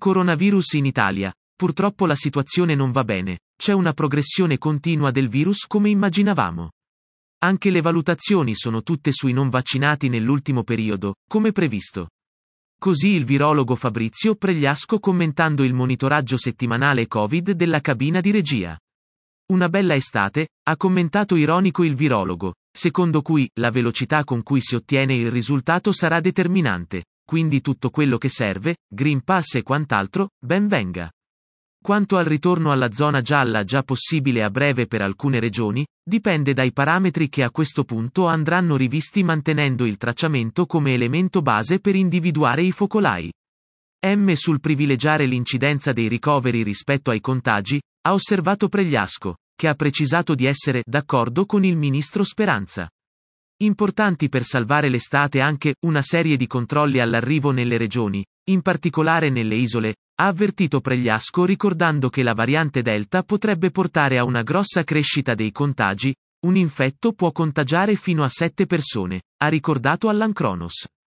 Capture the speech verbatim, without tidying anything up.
Coronavirus in Italia. Purtroppo la situazione non va bene, c'è una progressione continua del virus come immaginavamo. Anche le valutazioni sono tutte sui non vaccinati nell'ultimo periodo, come previsto. Così il virologo Fabrizio Pregliasco commentando il monitoraggio settimanale Covid della cabina di regia. Una bella estate, ha commentato ironico il virologo, secondo cui la velocità con cui si ottiene il risultato sarà determinante, quindi tutto quello che serve, Green Pass e quant'altro, ben venga. Quanto al ritorno alla zona gialla già possibile a breve per alcune regioni, dipende dai parametri che a questo punto andranno rivisti mantenendo il tracciamento come elemento base per individuare i focolai. M sul privilegiare l'incidenza dei ricoveri rispetto ai contagi, ha osservato Pregliasco, che ha precisato di essere d'accordo con il ministro Speranza. Importanti per salvare l'estate anche una serie di controlli all'arrivo nelle regioni, in particolare nelle isole, ha avvertito Pregliasco ricordando che la variante Delta potrebbe portare a una grossa crescita dei contagi, un infetto può contagiare fino a sette persone, ha ricordato all'Ancronos.